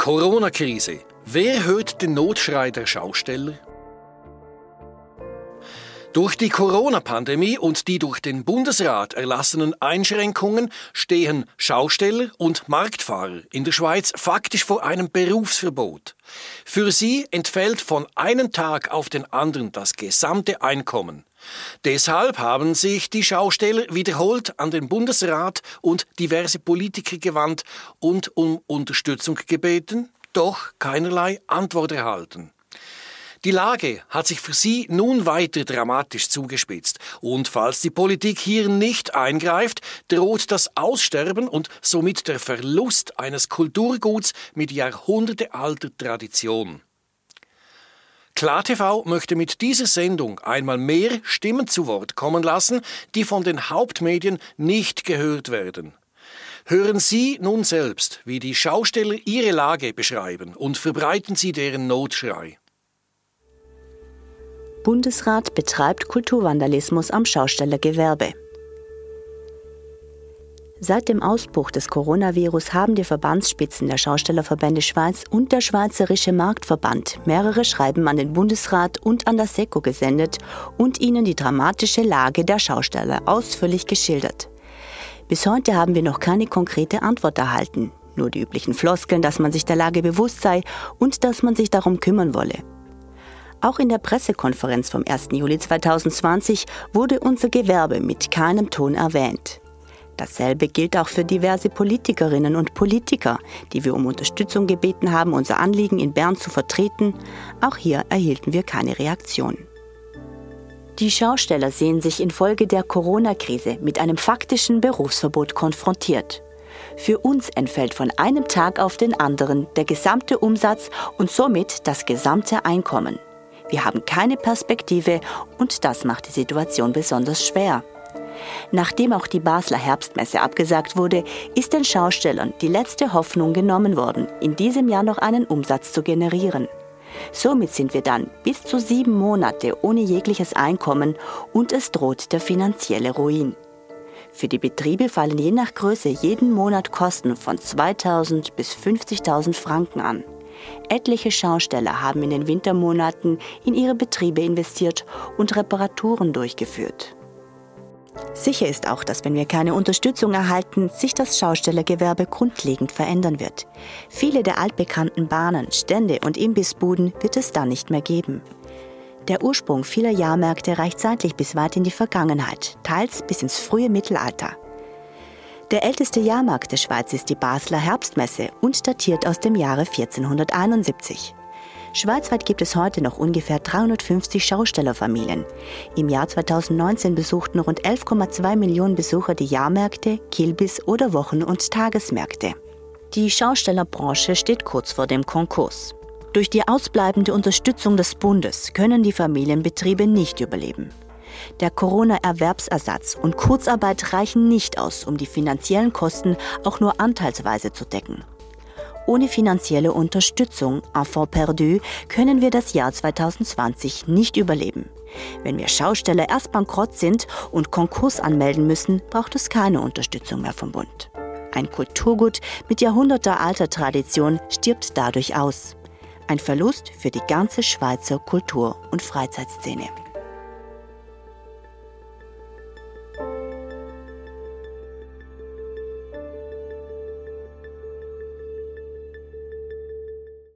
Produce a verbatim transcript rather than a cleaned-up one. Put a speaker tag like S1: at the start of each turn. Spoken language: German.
S1: Corona-Krise. Wer hört den Notschrei der Schausteller? Durch die Corona-Pandemie und die durch den Bundesrat erlassenen Einschränkungen stehen Schausteller und Marktfahrer in der Schweiz faktisch vor einem Berufsverbot. Für sie entfällt von einem Tag auf den anderen das gesamte Einkommen. Deshalb haben sich die Schausteller wiederholt an den Bundesrat und diverse Politiker gewandt und um Unterstützung gebeten, doch keinerlei Antwort erhalten. Die Lage hat sich für sie nun weiter dramatisch zugespitzt. Und falls die Politik hier nicht eingreift, droht das Aussterben und somit der Verlust eines Kulturguts mit jahrhundertealter Tradition. KlarTV möchte mit dieser Sendung einmal mehr Stimmen zu Wort kommen lassen, die von den Hauptmedien nicht gehört werden. Hören Sie nun selbst, wie die Schausteller ihre Lage beschreiben und verbreiten Sie deren Notschrei.
S2: Bundesrat betreibt Kulturvandalismus am Schaustellergewerbe. Seit dem Ausbruch des Coronavirus haben die Verbandsspitzen der Schaustellerverbände Schweiz und der Schweizerische Marktverband mehrere Schreiben an den Bundesrat und an das SECO gesendet und ihnen die dramatische Lage der Schausteller ausführlich geschildert. Bis heute haben wir noch keine konkrete Antwort erhalten, nur die üblichen Floskeln, dass man sich der Lage bewusst sei und dass man sich darum kümmern wolle. Auch in der Pressekonferenz vom ersten Juli zweitausendzwanzig wurde unser Gewerbe mit keinem Ton erwähnt. Dasselbe gilt auch für diverse Politikerinnen und Politiker, die wir um Unterstützung gebeten haben, unser Anliegen in Bern zu vertreten. Auch hier erhielten wir keine Reaktion. Die Schausteller sehen sich infolge der Corona-Krise mit einem faktischen Berufsverbot konfrontiert. Für uns entfällt von einem Tag auf den anderen der gesamte Umsatz und somit das gesamte Einkommen. Wir haben keine Perspektive und das macht die Situation besonders schwer. Nachdem auch die Basler Herbstmesse abgesagt wurde, ist den Schaustellern die letzte Hoffnung genommen worden, in diesem Jahr noch einen Umsatz zu generieren. Somit sind wir dann bis zu sieben Monate ohne jegliches Einkommen und es droht der finanzielle Ruin. Für die Betriebe fallen je nach Größe jeden Monat Kosten von zweitausend bis fünfzigtausend Franken an. Etliche Schausteller haben in den Wintermonaten in ihre Betriebe investiert und Reparaturen durchgeführt. Sicher ist auch, dass wenn wir keine Unterstützung erhalten, sich das Schaustellergewerbe grundlegend verändern wird. Viele der altbekannten Bahnen, Stände und Imbissbuden wird es dann nicht mehr geben. Der Ursprung vieler Jahrmärkte reicht zeitlich bis weit in die Vergangenheit, teils bis ins frühe Mittelalter. Der älteste Jahrmarkt der Schweiz ist die Basler Herbstmesse und datiert aus dem Jahre vierzehnhunderteinundsiebzig. Schweizweit gibt es heute noch ungefähr dreihundertfünfzig Schaustellerfamilien. Im Jahr zweitausendneunzehn besuchten rund elf Komma zwei Millionen Besucher die Jahrmärkte, Kilbis oder Wochen- und Tagesmärkte. Die Schaustellerbranche steht kurz vor dem Konkurs. Durch die ausbleibende Unterstützung des Bundes können die Familienbetriebe nicht überleben. Der Corona-Erwerbsersatz und Kurzarbeit reichen nicht aus, um die finanziellen Kosten auch nur anteilsweise zu decken. Ohne finanzielle Unterstützung, enfant perdu, können wir das Jahr zweitausendzwanzig nicht überleben. Wenn wir Schausteller erst bankrott sind und Konkurs anmelden müssen, braucht es keine Unterstützung mehr vom Bund. Ein Kulturgut mit jahrhundertealter Tradition stirbt dadurch aus. Ein Verlust für die ganze Schweizer Kultur- und Freizeitszene.